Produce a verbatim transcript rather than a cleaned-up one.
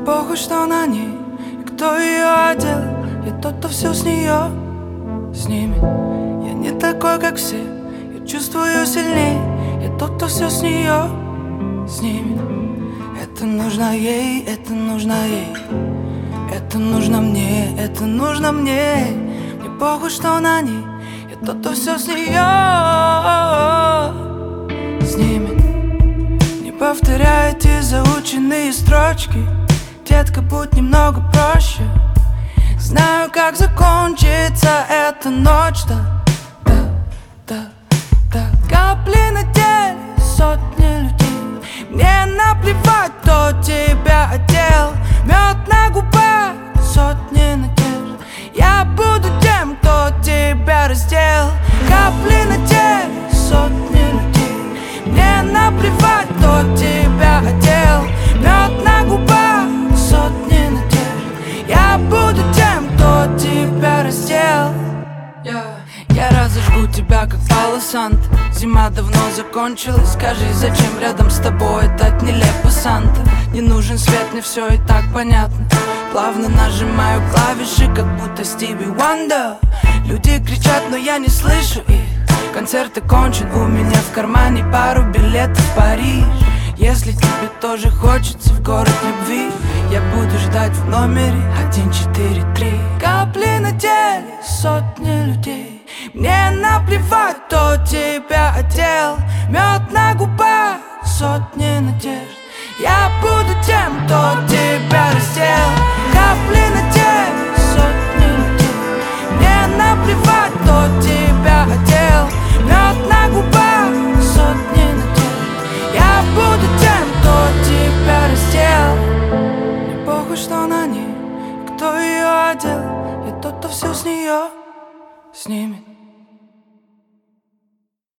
похуй, что на ней и кто ее одел. Я тот, кто все с нее снимет. Я не такой, как все, я чувствую сильней. Я тот, кто все с нее снимет. Это нужно ей, это нужно ей. Это нужно мне, это нужно мне. Мне похуй, что на ней. Я тот, кто все с нее снимет. Не повторяй эти заученные строчки. Детка, будь немного проще. Знаю, как закончится эта ночь. Да, да, да, да. Капли на теле, сотни людей. Мне наплевать, кто тебя одел. Мед на губах, сотни надежд. Я буду тем, кто тебя раздел. Капли на теле, сотни людей. Мне наплевать, кто тебя одел. Мед на губах, сотни надежд. Я буду тем, кто тебя раздел. Yeah. Я разожгу тебя, как Пало Санта. Зима давно закончилась. Скажи, зачем рядом с тобой этот нелепый Санта? Не нужен свет, мне все и так понятно. Плавно нажимаю клавиши, как будто Стиви Уандер. Люди кричат, но я не слышу их. Концерт окончен, у меня в кармане пару билетов в Париж. Если тебе тоже хочется в город любви, я буду ждать в номере один четыре три. Капли на теле, сотни людей. Мне наплевать, кто тебя одел. Мед на губах, сотни надежд. Я буду тем, кто тебя раздел. Капли на теле, сотни людей. Мне наплевать, кто тебя одел. Мед на губах, сотни надежд. Я буду тем, кто тебя раздел. Мне похуй, что на ней, кто ее одел. Я тот, кто все с нее снимет.